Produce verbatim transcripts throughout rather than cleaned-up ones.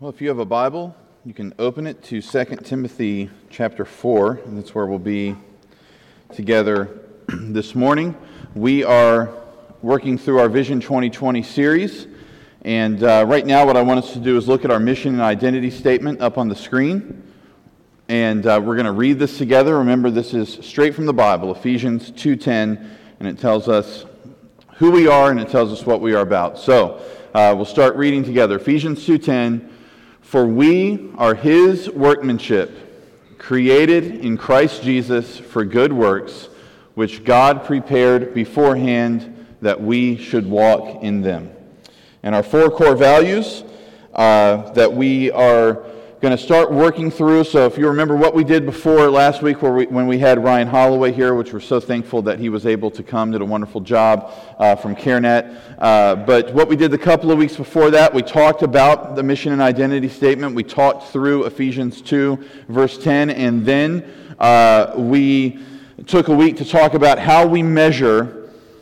Well, if you have a Bible, you can open it to Second Timothy chapter four, and that's where we'll be together this morning. We are working through our Vision twenty twenty series, and uh, right now what I want us to do is look at our mission and identity statement up on the screen, and uh, we're going to read this together. Remember, this is straight from the Bible, Ephesians two ten, and it tells us who we are and it tells us what we are about. So uh, we'll start reading together. Ephesians two ten. For we are His workmanship, created in Christ Jesus for good works, which God prepared beforehand that we should walk in them. And our four core values uh, that we are going to start working through. So if you remember what we did before last week where we, when we had Ryan Holloway here, which we're so thankful that he was able to come, did a wonderful job uh, from CareNet. Uh, but what we did the couple of weeks before that, we talked about the mission and identity statement. We talked through Ephesians two, verse ten, and then uh, we took a week to talk about how we measure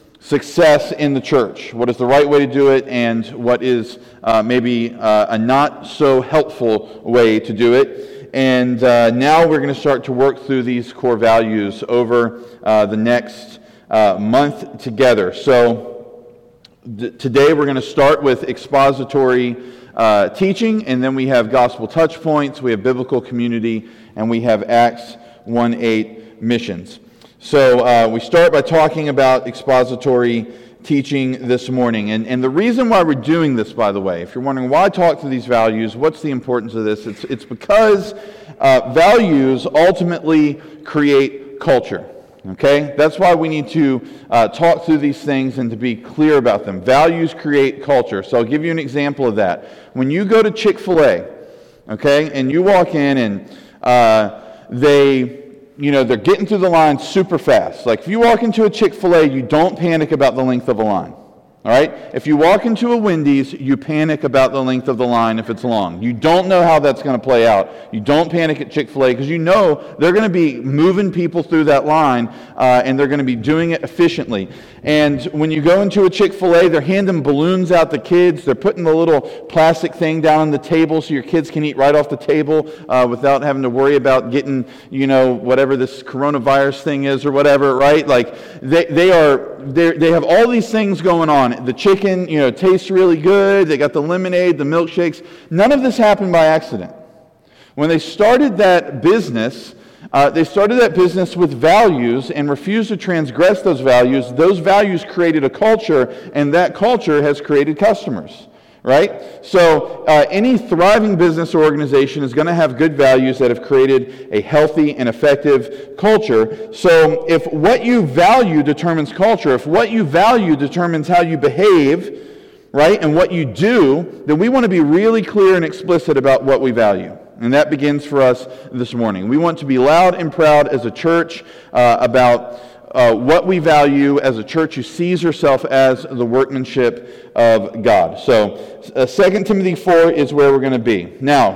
success in the church. What is the right way to do it, and what is uh, maybe uh, a not so helpful way to do it. And uh, now we're going to start to work through these core values over uh, the next uh, month together. So th- today we're going to start with expository uh, teaching, and then we have gospel touch points, we have biblical community, and we have Acts one eight missions. So uh, we start by talking about expository teaching this morning. And, and the reason why we're doing this, by the way, if you're wondering why talk to these values, what's the importance of this? It's, it's because uh, values ultimately create culture. Okay? That's why we need to uh, talk through these things and to be clear about them. Values create culture. So I'll give you an example of that. When you go to Chick-fil-A, okay, and you walk in and uh, they... You know, they're getting through the line super fast. Like if you walk into a Chick-fil-A, you don't panic about the length of a line. All right? If you walk into a Wendy's, you panic about the length of the line if it's long. You don't know how that's going to play out. You don't panic at Chick-fil-A because you know they're going to be moving people through that line uh, and they're going to be doing it efficiently. And when you go into a Chick-fil-A, they're handing balloons out to kids. They're putting the little plastic thing down on the table so your kids can eat right off the table uh, without having to worry about getting, you know, whatever this coronavirus thing is or whatever, right? Like they they are they they have all these things going on. The chicken, you know, tastes really good. They got the lemonade, the milkshakes. None of this happened by accident. When they started that business, uh, they started that business with values and refused to transgress those values. Those values created a culture, and that culture has created customers, right? So uh, any thriving business or organization is going to have good values that have created a healthy and effective culture. So if what you value determines culture, if what you value determines how you behave, right, and what you do, then we want to be really clear and explicit about what we value. And that begins for us this morning. We want to be loud and proud as a church uh, about Uh, what we value as a church who sees herself as the workmanship of God. So, uh, Second Timothy four is where we're going to be. Now,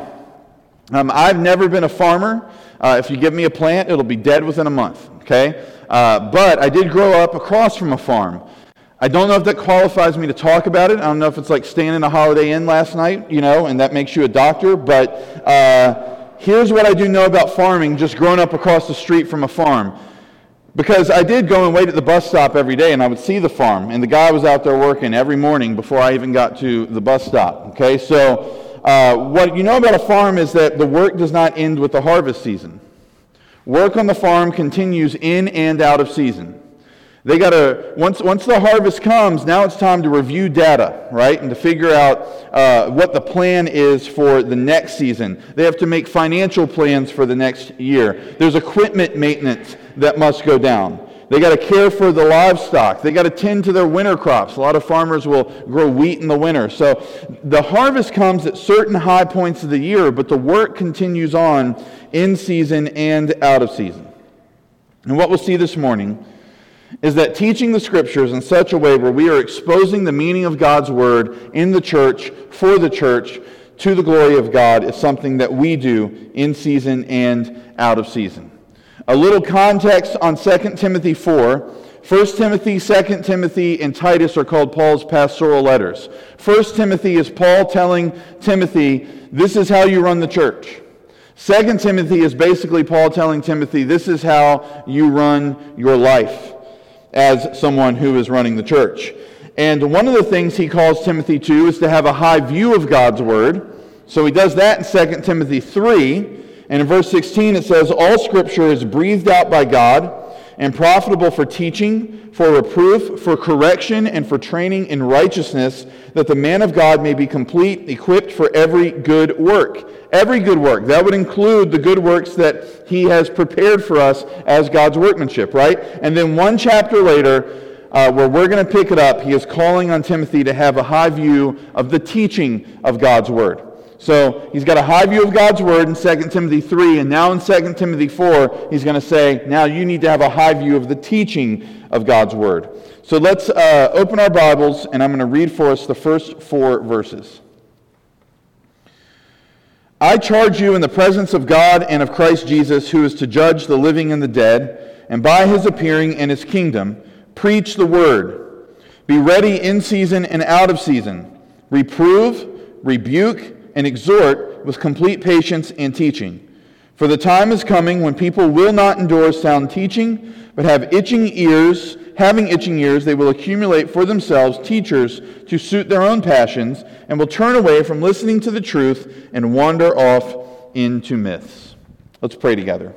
um, I've never been a farmer. Uh, if you give me a plant, it'll be dead within a month, okay? Uh, but I did grow up across from a farm. I don't know if that qualifies me to talk about it. I don't know if it's like staying in a Holiday Inn last night, you know, and that makes you a doctor, but uh, here's what I do know about farming, just growing up across the street from a farm. Because I did go and wait at the bus stop every day, and I would see the farm, and the guy was out there working every morning before I even got to the bus stop. Okay, so uh, what you know about a farm is that the work does not end with the harvest season. Work on the farm continues in and out of season. They got to once once the harvest comes, now it's time to review data, right, and to figure out uh, what the plan is for the next season. They have to make financial plans for the next year. There's equipment maintenance that must go down. They got to care for the livestock. They got to tend to their winter crops. A lot of farmers will grow wheat in the winter. So the harvest comes at certain high points of the year, but the work continues on in season and out of season. And what we'll see this morning is that teaching the Scriptures in such a way where we are exposing the meaning of God's Word in the church, for the church, to the glory of God is something that we do in season and out of season. A little context on Second Timothy four. First Timothy, Second Timothy, and Titus are called Paul's pastoral letters. First Timothy is Paul telling Timothy, this is how you run the church. Second Timothy is basically Paul telling Timothy, this is how you run your life as someone who is running the church. And one of the things he calls Timothy to is to have a high view of God's word. So he does that in Second Timothy three. And in verse sixteen it says, all Scripture is breathed out by God and profitable for teaching, for reproof, for correction, and for training in righteousness, that the man of God may be complete, equipped for every good work. Every good work. That would include the good works that he has prepared for us as God's workmanship, right? And then one chapter later, uh, where we're going to pick it up, he is calling on Timothy to have a high view of the teaching of God's word. So he's got a high view of God's word in Second Timothy three, and now in Second Timothy four, he's going to say, now you need to have a high view of the teaching of God's word. So let's uh, open our Bibles, and I'm going to read for us the first four verses. I charge you in the presence of God and of Christ Jesus, who is to judge the living and the dead, and by his appearing in his kingdom, preach the word. Be ready in season and out of season. Reprove, rebuke, and exhort with complete patience and teaching. For the time is coming when people will not endure sound teaching, but have itching ears. Having itching ears, they will accumulate for themselves teachers to suit their own passions, and will turn away from listening to the truth and wander off into myths. Let's pray together.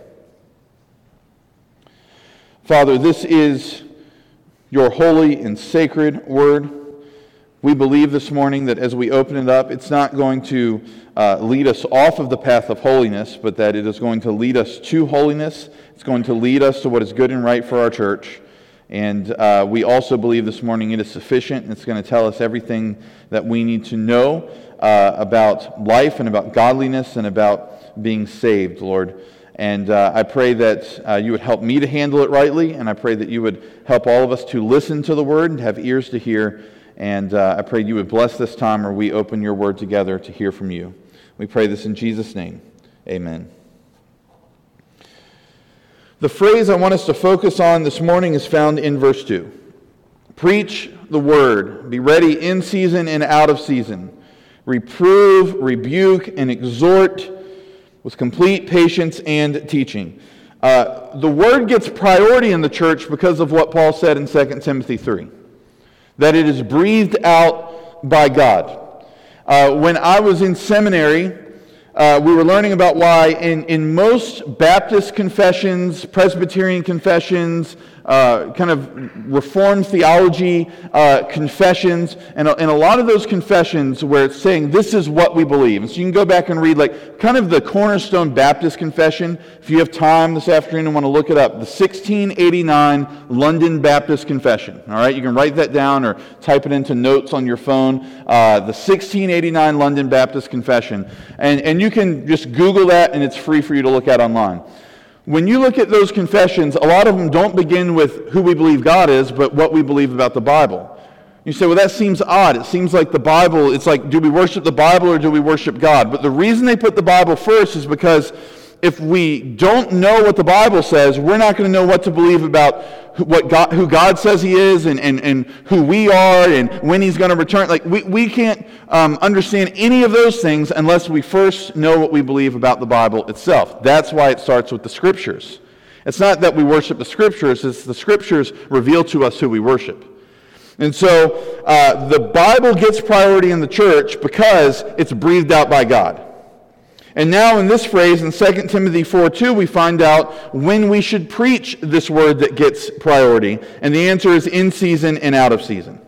Father, this is your holy and sacred word. We believe this morning that as we open it up, it's not going to uh, lead us off of the path of holiness, but that it is going to lead us to holiness. It's going to lead us to what is good and right for our church. And uh, we also believe this morning it is sufficient, and it's going to tell us everything that we need to know uh, about life and about godliness and about being saved, Lord. And uh, I pray that uh, you would help me to handle it rightly, and I pray that you would help all of us to listen to the word and have ears to hear. And uh, I pray you would bless this time where we open your word together to hear from you. We pray this in Jesus' name. Amen. The phrase I want us to focus on this morning is found in verse two. Preach the word. Be ready in season and out of season. Reprove, rebuke, and exhort with complete patience and teaching. Uh, the word gets priority in the church because of what Paul said in Second Timothy three. That it is breathed out by God. Uh, when I was in seminary, uh, we were learning about why in, in most Baptist confessions, Presbyterian confessions, uh, kind of Reformed theology uh, confessions, and a, and a lot of those confessions where it's saying this is what we believe. And so you can go back and read like kind of the Cornerstone Baptist Confession. If you have time this afternoon and want to look it up, the sixteen eighty-nine London Baptist Confession. All right, you can write that down or type it into notes on your phone. Uh, the sixteen eighty-nine London Baptist Confession, and and you can just Google that, and it's free for you to look at online. When you look at those confessions, a lot of them don't begin with who we believe God is, but what we believe about the Bible. You say, well, that seems odd. It seems like the Bible, it's like, do we worship the Bible or do we worship God? But the reason they put the Bible first is because if we don't know what the Bible says, we're not going to know what to believe about who, what God, who God says he is and, and, and who we are and when he's going to return. Like we, we can't um, understand any of those things unless we first know what we believe about the Bible itself. That's why it starts with the Scriptures. It's not that we worship the Scriptures, it's the Scriptures reveal to us who we worship. And so uh, the Bible gets priority in the church because it's breathed out by God. And now in this phrase, in Second Timothy four two, we find out when we should preach this word that gets priority. And the answer is in season and out of season.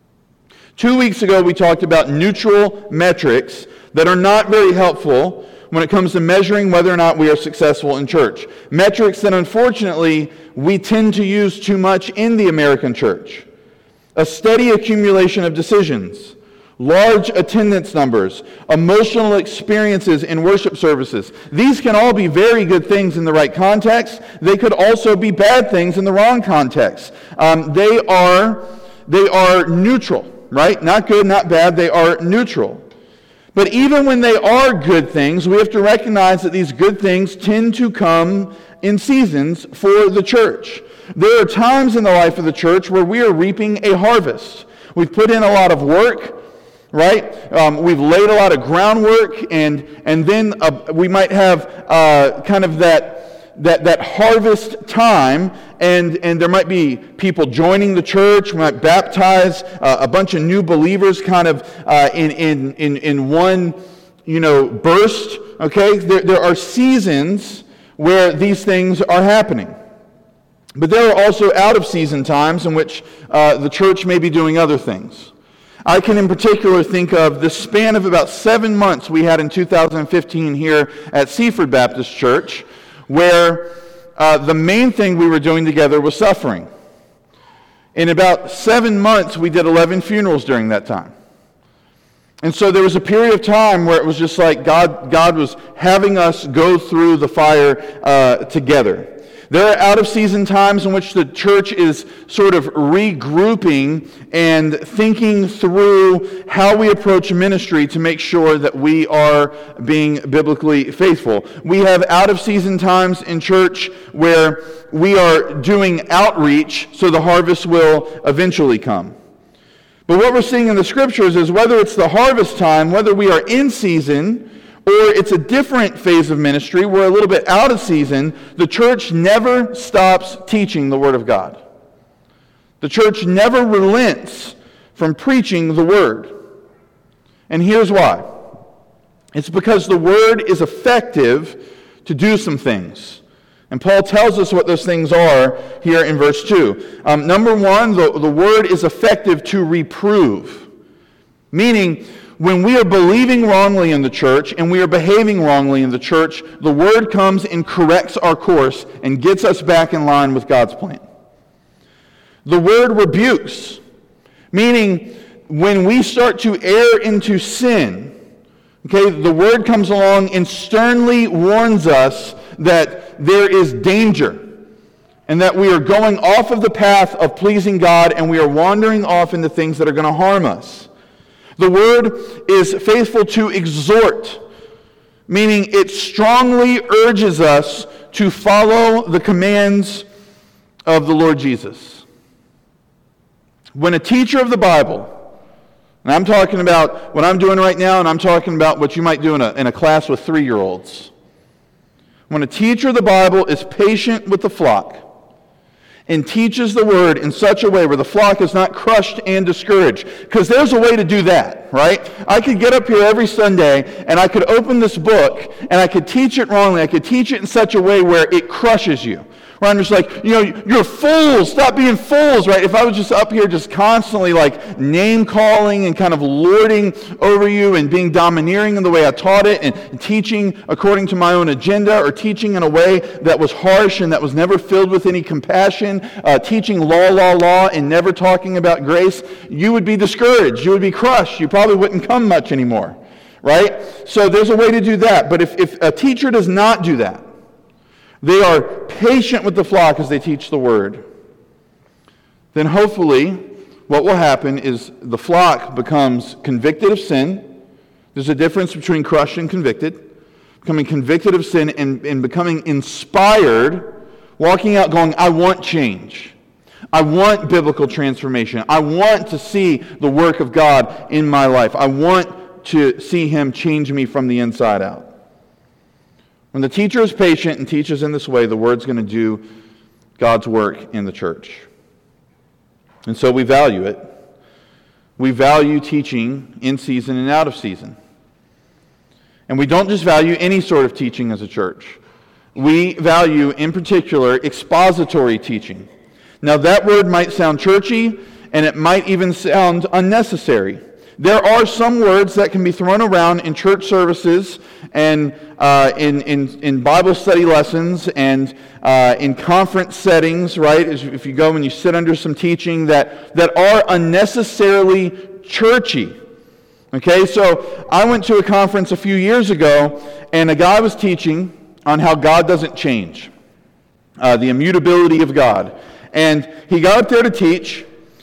Two weeks ago, we talked about neutral metrics that are not very helpful when it comes to measuring whether or not we are successful in church. Metrics that, unfortunately, we tend to use too much in the American church. A steady accumulation of decisions, large attendance numbers, emotional experiences in worship services. These can all be very good things in the right context. They could also be bad things in the wrong context. Um, they are, they are neutral, right? Not good, not bad. They are neutral. But even when they are good things, we have to recognize that these good things tend to come in seasons for the church. There are times in the life of the church where we are reaping a harvest. We've put in a lot of work, right? Um, we've laid a lot of groundwork, and and then uh, we might have uh, kind of that that that harvest time, and and there might be people joining the church. We might baptize uh, a bunch of new believers, kind of uh, in in in in one, you know, burst. Okay, there there are seasons where these things are happening. But there are also out-of-season times in which uh, the church may be doing other things. I can in particular think of the span of about seven months we had in two thousand fifteen here at Seaford Baptist Church, where uh, the main thing we were doing together was suffering. In about seven months, we did eleven funerals during that time. And so there was a period of time where it was just like God, God was having us go through the fire uh, together. There are out-of-season times in which the church is sort of regrouping and thinking through how we approach ministry to make sure that we are being biblically faithful. We have out-of-season times in church where we are doing outreach so the harvest will eventually come. But what we're seeing in the Scriptures is whether it's the harvest time, whether we are in season, or it's a different phase of ministry, we're a little bit out of season, the church never stops teaching the Word of God. The church never relents from preaching the Word. And here's why. It's because the Word is effective to do some things. And Paul tells us what those things are here in verse two. Um, number one, the, the Word is effective to reprove. Meaning, when we are believing wrongly in the church and we are behaving wrongly in the church, the Word comes and corrects our course and gets us back in line with God's plan. The Word rebukes, meaning when we start to err into sin, okay, the Word comes along and sternly warns us that there is danger and that we are going off of the path of pleasing God and we are wandering off into things that are going to harm us. The Word is faithful to exhort, meaning it strongly urges us to follow the commands of the Lord Jesus. When a teacher of the Bible, and I'm talking about what I'm doing right now, and I'm talking about what you might do in a, in a class with three-year-olds. When a teacher of the Bible is patient with the flock, and teaches the Word in such a way where the flock is not crushed and discouraged. Because there's a way to do that, right? I could get up here every Sunday, and I could open this book, and I could teach it wrongly. I could teach it in such a way where it crushes you. Where I'm just like, you know, you're fools. Stop being fools, right? If I was just up here just constantly like name-calling and kind of lording over you and being domineering in the way I taught it and teaching according to my own agenda or teaching in a way that was harsh and that was never filled with any compassion, uh, teaching law, law, law, and never talking about grace, you would be discouraged. You would be crushed. You probably wouldn't come much anymore, right? So there's a way to do that. But if, if a teacher does not do that, they are patient with the flock as they teach the Word, then hopefully what will happen is the flock becomes convicted of sin. There's a difference between crushed and convicted. Becoming convicted of sin and, and becoming inspired, walking out going, I want change. I want biblical transformation. I want to see the work of God in my life. I want to see Him change me from the inside out. When the teacher is patient and teaches in this way, the Word's going to do God's work in the church. And so we value it. We value teaching in season and out of season. And we don't just value any sort of teaching as a church. We value, in particular, expository teaching. Now, that word might sound churchy, and it might even sound unnecessary. There are some words that can be thrown around in church services and uh, in, in, in Bible study lessons and uh, in conference settings, right? If you go and you sit under some teaching that, that are unnecessarily churchy. Okay, so I went to a conference a few years ago, and a guy was teaching on how God doesn't change, uh, the immutability of God. And he got up there to teach,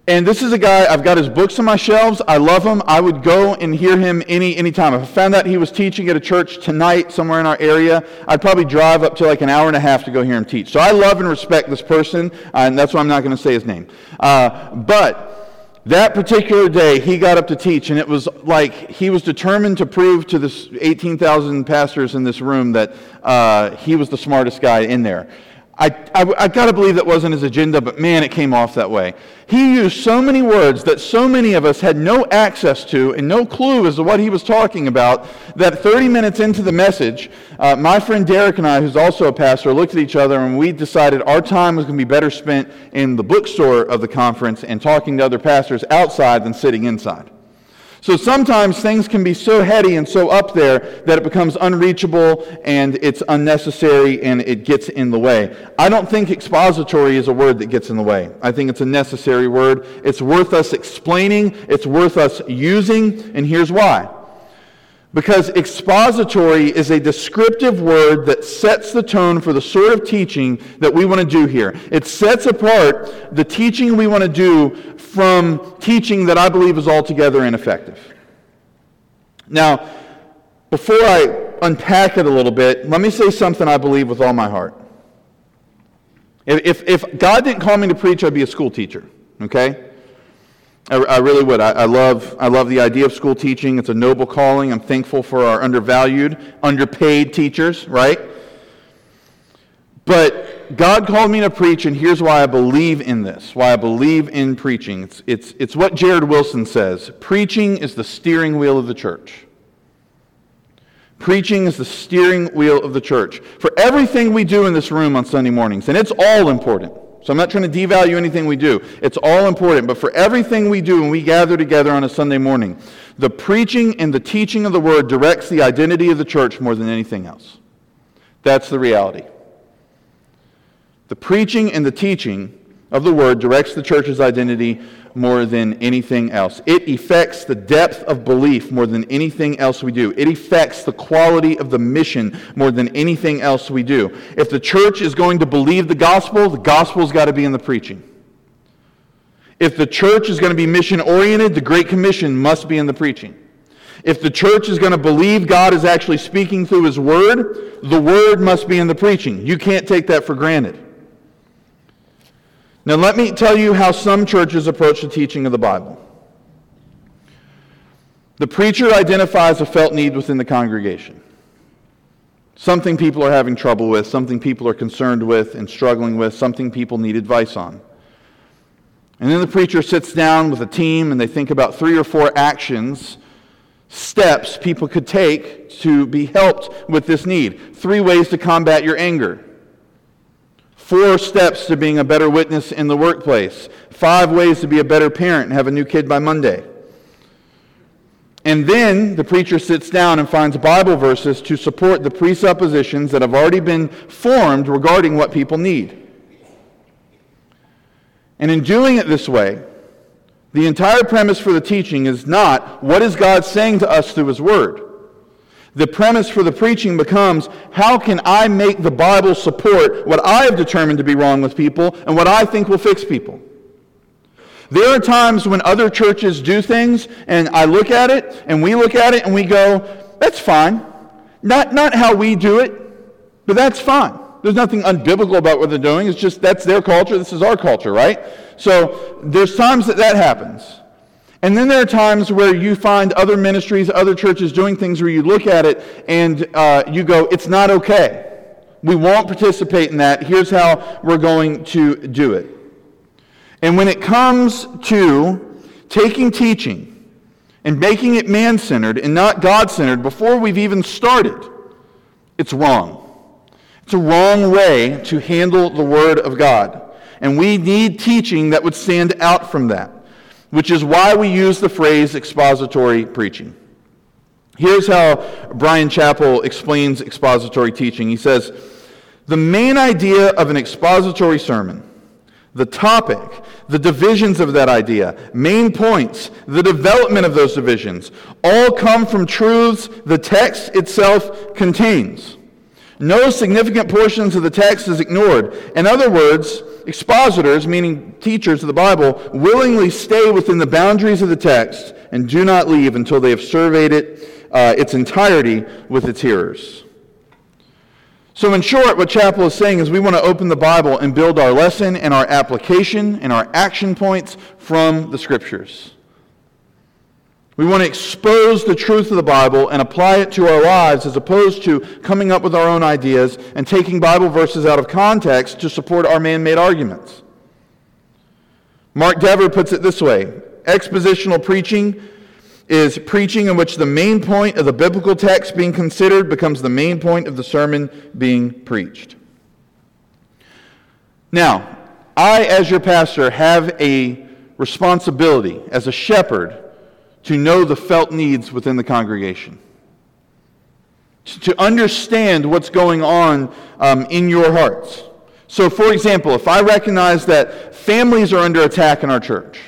And this is a guy, I've got his books on my shelves. I love him. I would go and hear him any any time. If I found out he was teaching at a church tonight somewhere in our area, I'd probably drive up to like an hour and a half to go hear him teach. So I love and respect this person, uh, and that's why I'm not going to say his name. Uh, but that particular day, he got up to teach, and it was like he was determined to prove to this eighteen thousand pastors in this room that uh, he was the smartest guy in there. I, I, I got to believe that wasn't his agenda, but man, it came off that way. He used so many words that so many of us had no access to and no clue as to what he was talking about, that thirty minutes into the message, uh, my friend Derek and I, who's also a pastor, looked at each other and we decided our time was going to be better spent in the bookstore of the conference and talking to other pastors outside than sitting inside. So sometimes things can be so heady and so up there that it becomes unreachable and it's unnecessary and it gets in the way. I don't think expository is a word that gets in the way. I think it's a necessary word. It's worth us explaining. It's worth us using. And here's why. Because expository is a descriptive word that sets the tone for the sort of teaching that we want to do here. It sets apart the teaching we want to do from teaching that I believe is altogether ineffective. Now, before I unpack it a little bit, let me say something I believe with all my heart. If, if God didn't call me to preach, I'd be a school teacher, okay? I, I really would. I, I love I love the idea of school teaching. It's a noble calling. I'm thankful for our undervalued, underpaid teachers, right? But God called me to preach, and here's why I believe in this, why I believe in preaching. It's, it's, it's what Jared Wilson says. Preaching is the steering wheel of the church. Preaching is the steering wheel of the church. For everything we do in this room on Sunday mornings, and it's all important. So I'm not trying to devalue anything we do. It's all important. But for everything we do when we gather together on a Sunday morning, the preaching and the teaching of the Word directs the identity of the church more than anything else. That's the reality. The preaching and the teaching of the Word directs the church's identity more than anything else. It affects the depth of belief more than anything else we do. It affects the quality of the mission more than anything else we do. If the church is going to believe the gospel, the gospel's got to be in the preaching. If the church is going to be mission-oriented, the Great Commission must be in the preaching. If the church is going to believe God is actually speaking through His Word, the Word must be in the preaching. You can't take that for granted. Now let me tell you how some churches approach the teaching of the Bible. The preacher identifies a felt need within the congregation. Something people are having trouble with, something people are concerned with and struggling with, something people need advice on. And then the preacher sits down with a team and they think about three or four actions, steps people could take to be helped with this need. Three ways to combat your anger. Four steps to being a better witness in the workplace. Five ways to be a better parent and have a new kid by Monday. And then the preacher sits down and finds Bible verses to support the presuppositions that have already been formed regarding what people need. And in doing it this way, the entire premise for the teaching is not, what is God saying to us through His Word? The premise for the preaching becomes, how can I make the Bible support what I have determined to be wrong with people and what I think will fix people? There are times when other churches do things and I look at it and we look at it and we go, that's fine. Not, not how we do it, but that's fine. There's nothing unbiblical about what they're doing. It's just that's their culture. This is our culture, right? So there's times that that happens. And then there are times where you find other ministries, other churches doing things where you look at it and uh, you go, it's not okay. We won't participate in that. Here's how we're going to do it. And when it comes to taking teaching and making it man-centered and not God-centered before we've even started, it's wrong. It's a wrong way to handle the Word of God. And we need teaching that would stand out from that, which is why we use the phrase expository preaching. Here's how Brian Chappell explains expository teaching. He says, the main idea of an expository sermon, the topic, the divisions of that idea, main points, the development of those divisions, all come from truths the text itself contains. No significant portions of the text is ignored. In other words, expositors, meaning teachers of the Bible, willingly stay within the boundaries of the text and do not leave until they have surveyed it, uh, its entirety with its hearers. So in short, what Chapel is saying is we want to open the Bible and build our lesson and our application and our action points from the Scriptures. We want to expose the truth of the Bible and apply it to our lives as opposed to coming up with our own ideas and taking Bible verses out of context to support our man-made arguments. Mark Dever puts it this way: expositional preaching is preaching in which the main point of the biblical text being considered becomes the main point of the sermon being preached. Now, I, as your pastor, have a responsibility as a shepherd to know the felt needs within the congregation, to understand what's going on um, in your hearts. So, for example, if I recognize that families are under attack in our church,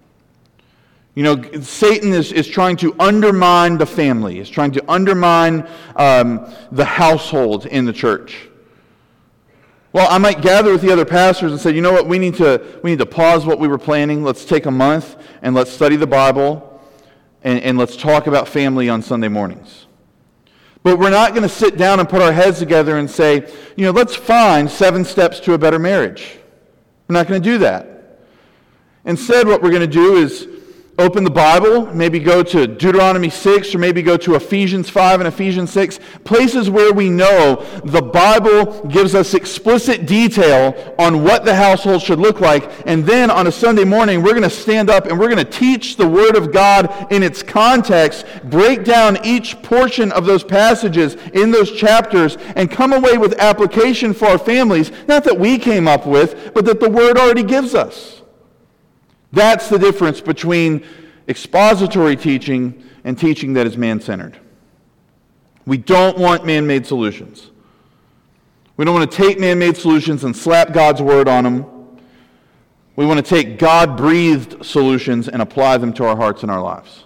you know, Satan is, is trying to undermine the family, is trying to undermine um, the household in the church. Well, I might gather with the other pastors and say, you know what, we need to we need to pause what we were planning. Let's take a month and let's study the Bible and, and let's talk about family on Sunday mornings. But we're not going to sit down and put our heads together and say, you know, let's find seven steps to a better marriage. We're not going to do that. Instead, what we're going to do is open the Bible, maybe go to Deuteronomy six, or maybe go to Ephesians five and Ephesians six, places where we know the Bible gives us explicit detail on what the household should look like. And then on a Sunday morning, we're going to stand up and we're going to teach the Word of God in its context, break down each portion of those passages in those chapters, and come away with application for our families, not that we came up with, but that the Word already gives us. That's the difference between expository teaching and teaching that is man-centered. We don't want man-made solutions. We don't want to take man-made solutions and slap God's word on them. We want to take God-breathed solutions and apply them to our hearts and our lives.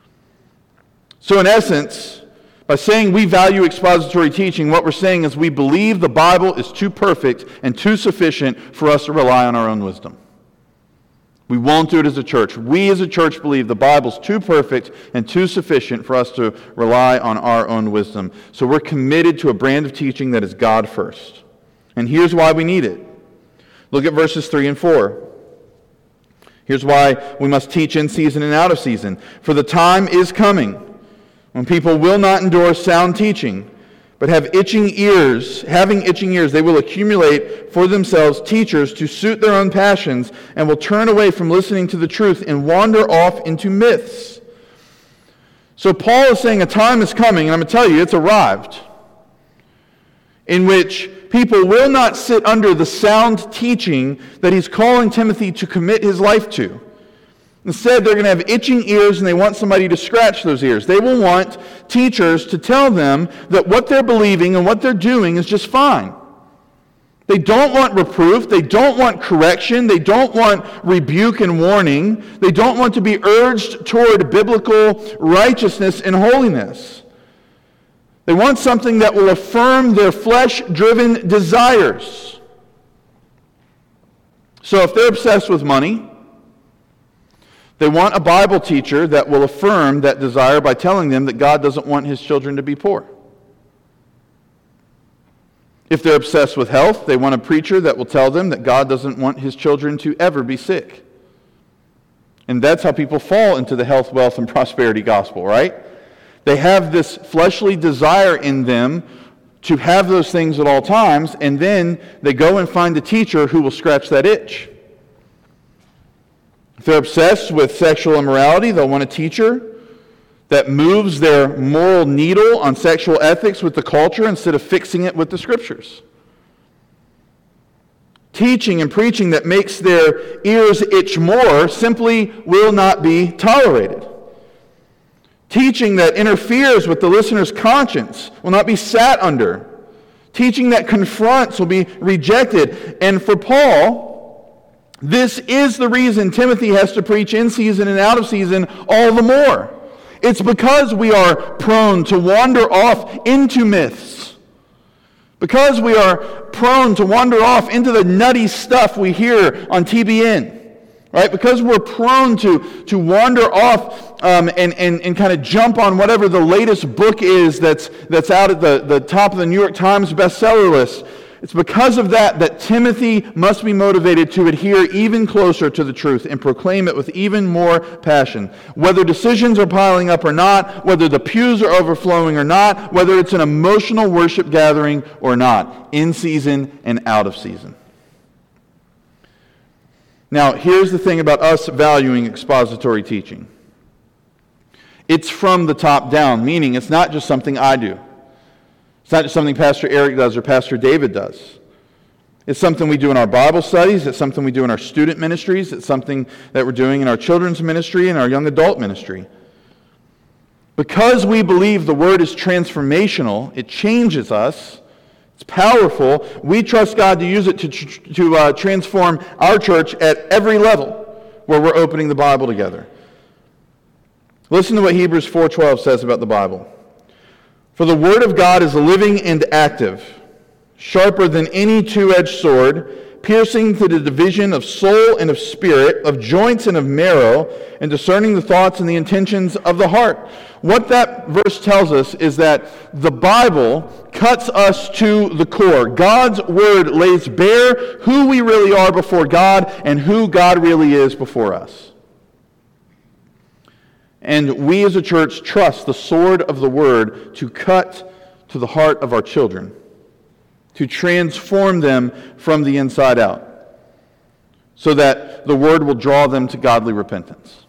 So in essence, by saying we value expository teaching, what we're saying is we believe the Bible is too perfect and too sufficient for us to rely on our own wisdom. We won't do it as a church. We as a church believe the Bible's too perfect and too sufficient for us to rely on our own wisdom. So we're committed to a brand of teaching that is God first. And here's why we need it. Look at verses three and four. Here's why we must teach in season and out of season. For the time is coming when people will not endure sound teaching, but have itching ears, having itching ears, they will accumulate for themselves teachers to suit their own passions, and will turn away from listening to the truth and wander off into myths. So Paul is saying a time is coming, and I'm going to tell you, it's arrived, in which people will not sit under the sound teaching that he's calling Timothy to commit his life to. Instead, they're going to have itching ears, and they want somebody to scratch those ears. They will want teachers to tell them that what they're believing and what they're doing is just fine. They don't want reproof. They don't want correction. They don't want rebuke and warning. They don't want to be urged toward biblical righteousness and holiness. They want something that will affirm their flesh-driven desires. So if they're obsessed with money, they want a Bible teacher that will affirm that desire by telling them that God doesn't want his children to be poor. If they're obsessed with health, they want a preacher that will tell them that God doesn't want his children to ever be sick. And that's how people fall into the health, wealth, and prosperity gospel, right? They have this fleshly desire in them to have those things at all times, and then they go and find a teacher who will scratch that itch. If they're obsessed with sexual immorality, they'll want a teacher that moves their moral needle on sexual ethics with the culture instead of fixing it with the Scriptures. Teaching and preaching that makes their ears itch more simply will not be tolerated. Teaching that interferes with the listener's conscience will not be sat under. Teaching that confronts will be rejected. And for Paul, this is the reason Timothy has to preach in season and out of season all the more. It's because we are prone to wander off into myths, Because we are prone to wander off into the nutty stuff we hear on T B N. Right? Because we're prone to, to wander off um, and, and, and kind of jump on whatever the latest book is that's, that's out at the, the top of the New York Times bestseller list. It's because of that that Timothy must be motivated to adhere even closer to the truth and proclaim it with even more passion. Whether decisions are piling up or not, whether the pews are overflowing or not, whether it's an emotional worship gathering or not, in season and out of season. Now, here's the thing about us valuing expository teaching. It's from the top down, meaning it's not just something I do. It's not just something Pastor Eric does or Pastor David does. It's something we do in our Bible studies. It's something we do in our student ministries. It's something that we're doing in our children's ministry and our young adult ministry. Because we believe the Word is transformational, it changes us. It's powerful. We trust God to use it to, to uh, transform our church at every level where we're opening the Bible together. Listen to what Hebrews four twelve says about the Bible. For the Word of God is living and active, sharper than any two-edged sword, piercing to the division of soul and of spirit, of joints and of marrow, and discerning the thoughts and the intentions of the heart. What that verse tells us is that the Bible cuts us to the core. God's Word lays bare who we really are before God and who God really is before us. And we as a church trust the sword of the Word to cut to the heart of our children, to transform them from the inside out, so that the Word will draw them to godly repentance.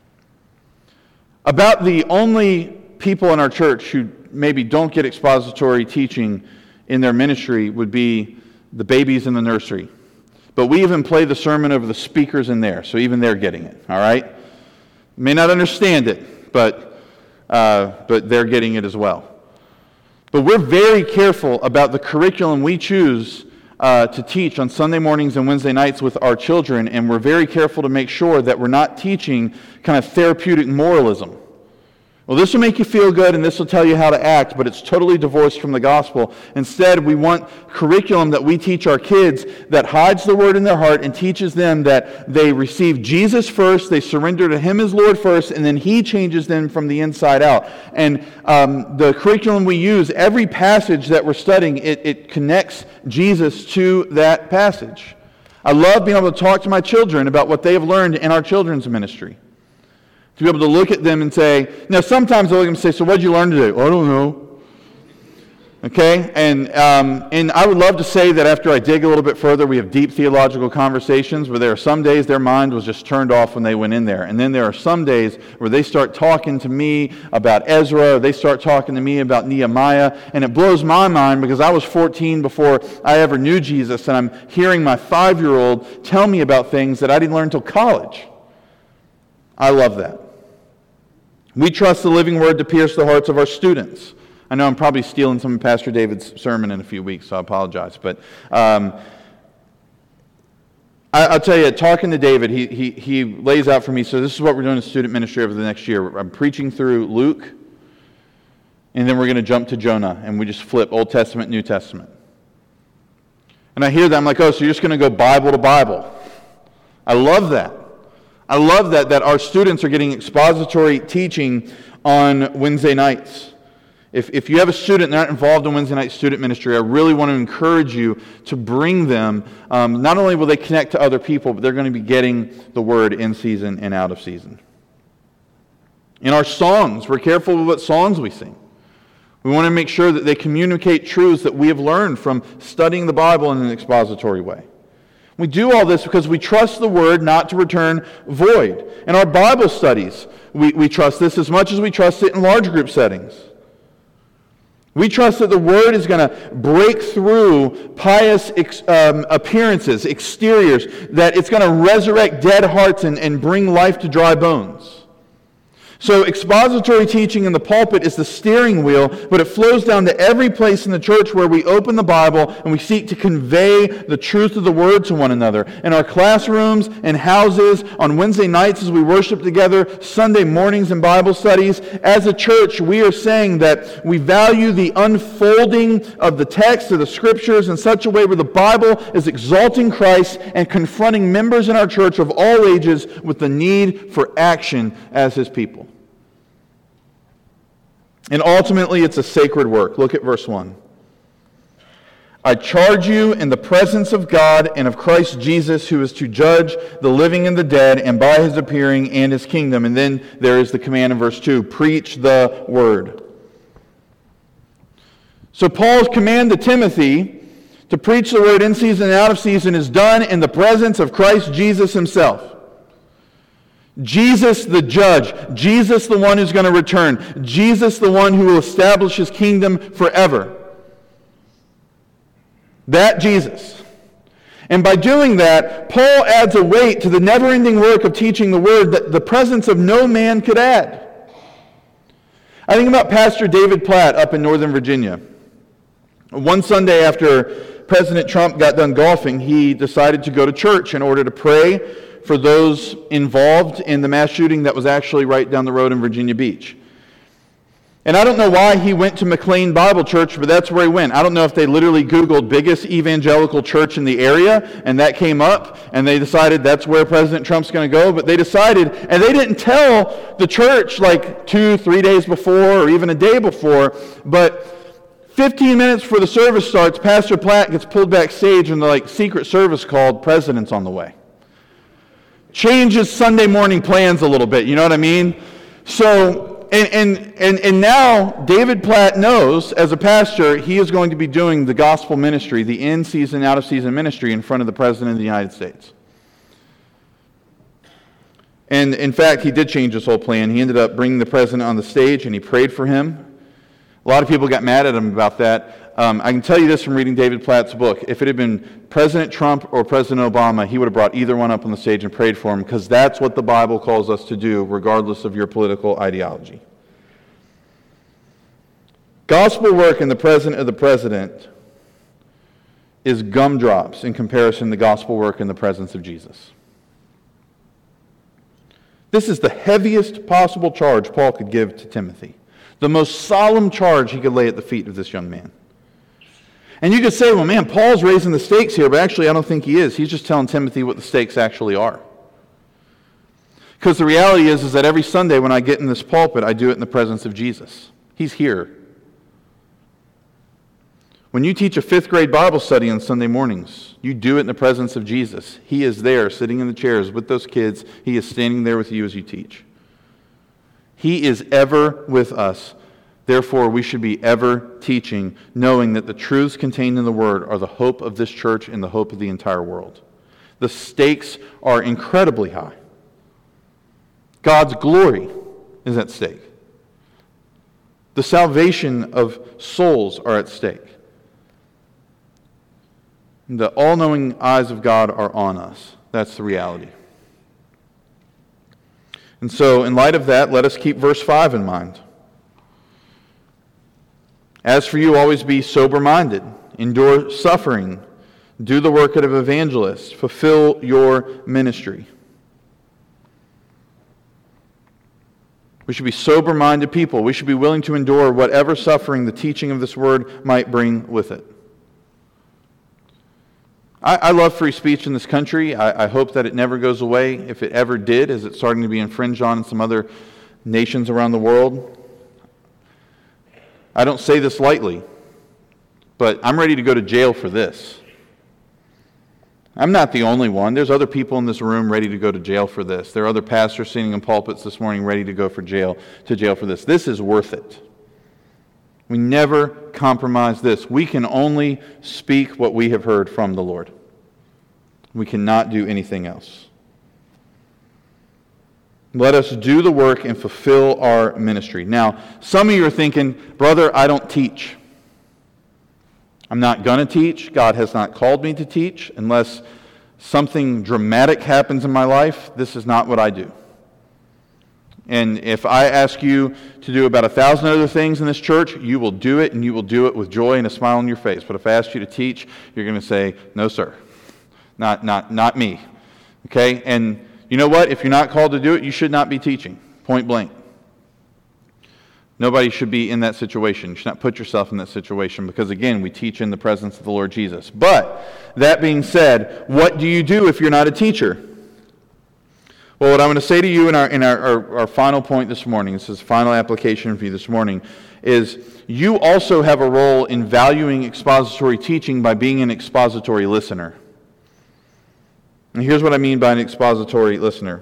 About the only people in our church who maybe don't get expository teaching in their ministry would be the babies in the nursery. But we even play the sermon over the speakers in there, so even they're getting it, all right? May not understand it, but uh, but they're getting it as well. But we're very careful about the curriculum we choose uh, to teach on Sunday mornings and Wednesday nights with our children, and we're very careful to make sure that we're not teaching kind of therapeutic moralism. Well, this will make you feel good and this will tell you how to act, but it's totally divorced from the gospel. Instead, we want curriculum that we teach our kids that hides the Word in their heart and teaches them that they receive Jesus first, they surrender to Him as Lord first, and then He changes them from the inside out. And um, the curriculum we use, every passage that we're studying, it, it connects Jesus to that passage. I love being able to talk to my children about what they have learned in our children's ministry. To be able to look at them and say, now sometimes I'll look at them and say, so what did you learn today? Oh, I don't know. Okay? And um, and I would love to say that after I dig a little bit further, we have deep theological conversations where there are some days their mind was just turned off when they went in there. And then there are some days where they start talking to me about Ezra, or they start talking to me about Nehemiah, and it blows my mind because I was fourteen before I ever knew Jesus, and I'm hearing my five-year-old tell me about things that I didn't learn until college. I love that. We trust the living Word to pierce the hearts of our students. I know I'm probably stealing some of Pastor David's sermon in a few weeks, so I apologize. But um, I, I'll tell you, talking to David, he, he, he lays out for me, so this is what we're doing in student ministry over the next year. I'm preaching through Luke, and then we're going to jump to Jonah, and we just flip Old Testament, New Testament. And I hear that, I'm like, oh, so you're just going to go Bible to Bible. I love that. I love that, that our students are getting expository teaching on Wednesday nights. If, if you have a student not involved in Wednesday night student ministry, I really want to encourage you to bring them. Um, not only will they connect to other people, but they're going to be getting the Word in season and out of season. In our songs, we're careful with what songs we sing. We want to make sure that they communicate truths that we have learned from studying the Bible in an expository way. We do all this because we trust the Word not to return void. In our Bible studies, we, we trust this as much as we trust it in large group settings. We trust that the Word is going to break through pious ex, um, appearances, exteriors, that it's going to resurrect dead hearts and, and bring life to dry bones. So expository teaching in the pulpit is the steering wheel, but it flows down to every place in the church where we open the Bible and we seek to convey the truth of the Word to one another. In our classrooms and houses, on Wednesday nights as we worship together, Sunday mornings in Bible studies, as a church we are saying that we value the unfolding of the text of the Scriptures in such a way where the Bible is exalting Christ and confronting members in our church of all ages with the need for action as His people. And ultimately, it's a sacred work. Look at verse one. I charge you in the presence of God and of Christ Jesus, who is to judge the living and the dead, and by His appearing and His kingdom. And then there is the command in verse two, preach the word. So Paul's command to Timothy to preach the word in season and out of season is done in the presence of Christ Jesus Himself. Jesus the judge, Jesus the one who's going to return, Jesus the one who will establish His kingdom forever. That Jesus. And by doing that, Paul adds a weight to the never-ending work of teaching the Word that the presence of no man could add. I think about Pastor David Platt up in Northern Virginia. One Sunday after President Trump got done golfing, he decided to go to church in order to pray for those involved in the mass shooting that was actually right down the road in Virginia Beach. And I don't know why he went to McLean Bible Church, but that's where he went. I don't know if they literally Googled biggest evangelical church in the area, and that came up, and they decided that's where President Trump's going to go, but they decided, and they didn't tell the church like two, three days before, or even a day before, but fifteen minutes before the service starts, Pastor Platt gets pulled backstage, and the like secret service called, "President's on the way." Changes Sunday morning plans a little bit, you know what I mean? So, and, and, and, and now David Platt knows, as a pastor, he is going to be doing the gospel ministry, the in-season, out-of-season ministry in front of the President of the United States. And in fact, he did change his whole plan. He ended up bringing the President on the stage, and he prayed for him. A lot of people got mad at him about that. Um, I can tell you this from reading David Platt's book. If it had been President Trump or President Obama, he would have brought either one up on the stage and prayed for him, because that's what the Bible calls us to do, regardless of your political ideology. Gospel work in the presence of the President is gumdrops in comparison to gospel work in the presence of Jesus. This is the heaviest possible charge Paul could give to Timothy. The most solemn charge he could lay at the feet of this young man. And you could say, well, man, Paul's raising the stakes here, but actually I don't think he is. He's just telling Timothy what the stakes actually are. Because the reality is, is that every Sunday when I get in this pulpit, I do it in the presence of Jesus. He's here. When you teach a fifth grade Bible study on Sunday mornings, you do it in the presence of Jesus. He is there, sitting in the chairs with those kids. He is standing there with you as you teach. He is ever with us. Therefore, we should be ever teaching, knowing that the truths contained in the Word are the hope of this church and the hope of the entire world. The stakes are incredibly high. God's glory is at stake. The salvation of souls are at stake. The all-knowing eyes of God are on us. That's the reality. And so, in light of that, let us keep verse five in mind. As for you, always be sober-minded, endure suffering, do the work of evangelists, fulfill your ministry. We should be sober-minded people. We should be willing to endure whatever suffering the teaching of this word might bring with it. I, I love free speech in this country. I, I hope that it never goes away. If it ever did, as it's starting to be infringed on in some other nations around the world. I don't say this lightly, but I'm ready to go to jail for this. I'm not the only one. There's other people in this room ready to go to jail for this. There are other pastors sitting in pulpits this morning ready to go for jail to jail for this. This is worth it. We never compromise this. We can only speak what we have heard from the Lord. We cannot do anything else. Let us do the work and fulfill our ministry. Now, some of you are thinking, brother, I don't teach. I'm not going to teach. God has not called me to teach. Unless something dramatic happens in my life, this is not what I do. And if I ask you to do about a thousand other things in this church, you will do it, and you will do it with joy and a smile on your face. But if I ask you to teach, you're going to say, no, sir, not, not, not me. Okay? And you know what? If you're not called to do it, you should not be teaching, point blank. Nobody should be in that situation. You should not put yourself in that situation because, again, we teach in the presence of the Lord Jesus. But, that being said, what do you do if you're not a teacher? Well, what I'm going to say to you in our in our, our, our final point this morning, this is final application for you this morning, is you also have a role in valuing expository teaching by being an expository listener. And here's what I mean by an expository listener.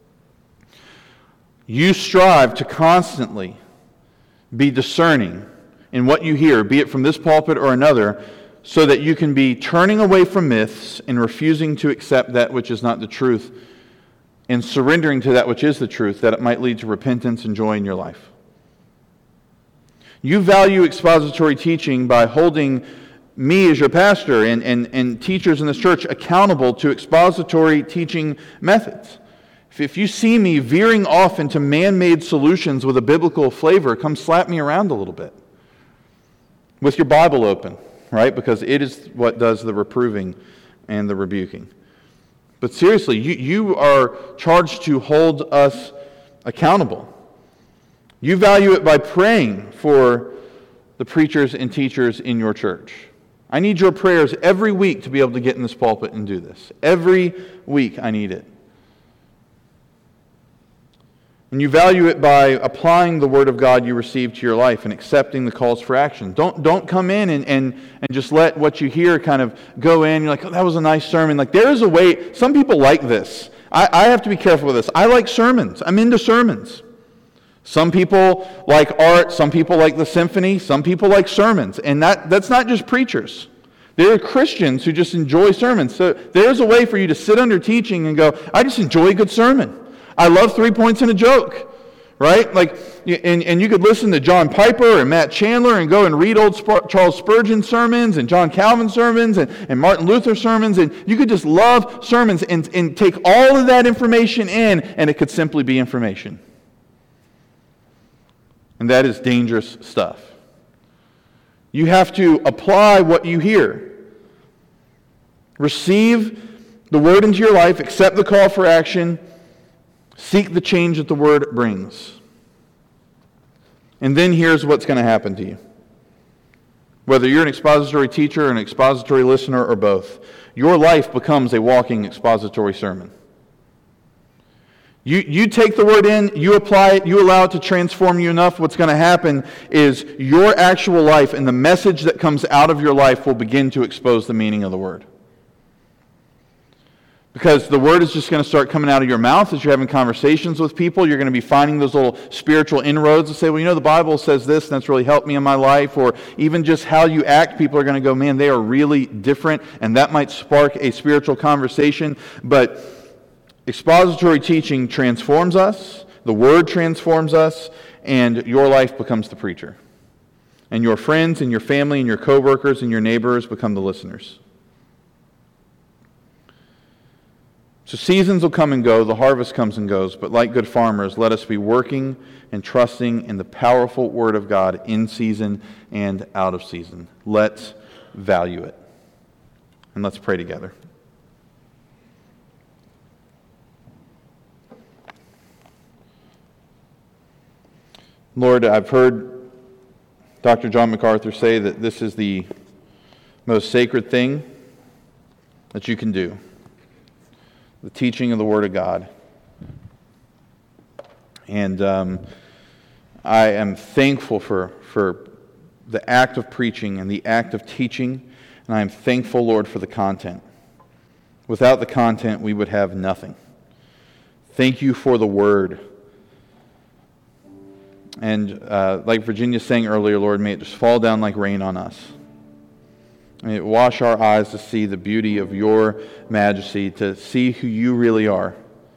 You strive to constantly be discerning in what you hear, be it from this pulpit or another, so that you can be turning away from myths and refusing to accept that which is not the truth, and surrendering to that which is the truth, that it might lead to repentance and joy in your life. You value expository teaching by holding me as your pastor and, and, and teachers in this church accountable to expository teaching methods. If, if you see me veering off into man-made solutions with a biblical flavor, come slap me around a little bit with your Bible open, right? Because it is what does the reproving and the rebuking. But seriously, you, you are charged to hold us accountable. You value it by praying for the preachers and teachers in your church. I need your prayers every week to be able to get in this pulpit and do this. Every week I need it. And you value it by applying the Word of God you received to your life and accepting the calls for action. Don't don't come in and, and, and just let what you hear kind of go in. You're like, oh, that was a nice sermon. Like, there is a way. Some people like this. I, I have to be careful with this. I like sermons. I'm into sermons. Some people like art. Some people like the symphony. Some people like sermons. And that, that's not just preachers. There are Christians who just enjoy sermons. So there's a way for you to sit under teaching and go, I just enjoy a good sermon. I love three points and a joke, right? Like, and, and you could listen to John Piper and Matt Chandler and go and read old Sp- Charles Spurgeon sermons and John Calvin sermons and, and Martin Luther sermons, and you could just love sermons and, and take all of that information in, and it could simply be information. And that is dangerous stuff. You have to apply what you hear. Receive the Word into your life, accept the call for action, seek the change that the Word brings. And then here's what's going to happen to you. Whether you're an expository teacher, an expository listener, or both, your life becomes a walking expository sermon. You, you take the Word in, you apply it, you allow it to transform you enough, what's going to happen is your actual life and the message that comes out of your life will begin to expose the meaning of the Word. Because the Word is just going to start coming out of your mouth as you're having conversations with people. You're going to be finding those little spiritual inroads and say, well, you know, the Bible says this, and that's really helped me in my life. Or even just how you act, people are going to go, man, they are really different. And that might spark a spiritual conversation. But expository teaching transforms us. The Word transforms us. And your life becomes the preacher. And your friends and your family and your coworkers and your neighbors become the listeners. So seasons will come and go, the harvest comes and goes, but like good farmers, let us be working and trusting in the powerful Word of God in season and out of season. Let's value it. And let's pray together. Lord, I've heard Doctor John MacArthur say that this is the most sacred thing that you can do. The teaching of the Word of God. And um, I am thankful for, for the act of preaching and the act of teaching, and I am thankful, Lord, for the content. Without the content, we would have nothing. Thank you for the Word. And uh, like Virginia sang earlier, Lord, may it just fall down like rain on us. May it wash our eyes to see the beauty of your majesty, to see who you really are.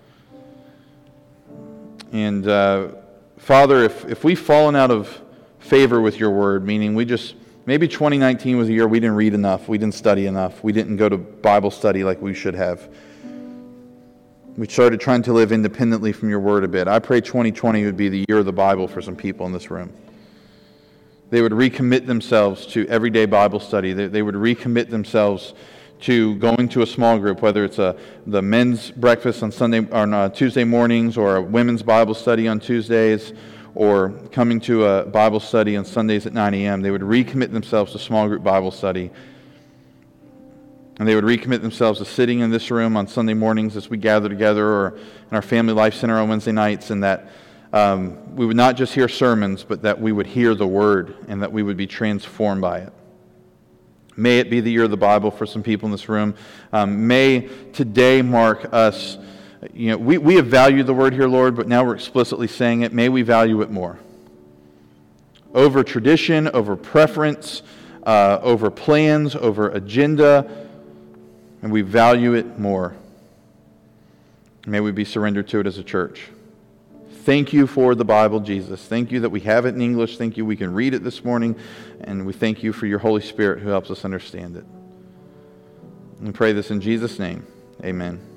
And uh, Father, if, if we've fallen out of favor with your word, meaning we just, maybe twenty nineteen was a year we didn't read enough, we didn't study enough, we didn't go to Bible study like we should have. We started trying to live independently from your word a bit. I pray twenty twenty would be the year of the Bible for some people in this room. They would recommit themselves to everyday Bible study. They, they would recommit themselves to going to a small group, whether it's a the men's breakfast on Sunday or on uh, Tuesday mornings, or a women's Bible study on Tuesdays, or coming to a Bible study on Sundays at nine a.m. They would recommit themselves to small group Bible study. And they would recommit themselves to sitting in this room on Sunday mornings as we gather together, or in our Family Life Center on Wednesday nights, and that um, we would not just hear sermons, but that we would hear the Word, and that we would be transformed by it. May it be the year of the Bible for some people in this room. Um, may today mark us, you know, we, we have valued the Word here, Lord, but now we're explicitly saying it. May we value it more. Over tradition, over preference, uh, over plans, over agenda, and we value it more. May we be surrendered to it as a church. Thank you for the Bible, Jesus. Thank you that we have it in English. Thank you we can read it this morning. And we thank you for your Holy Spirit who helps us understand it. We pray this in Jesus' name. Amen.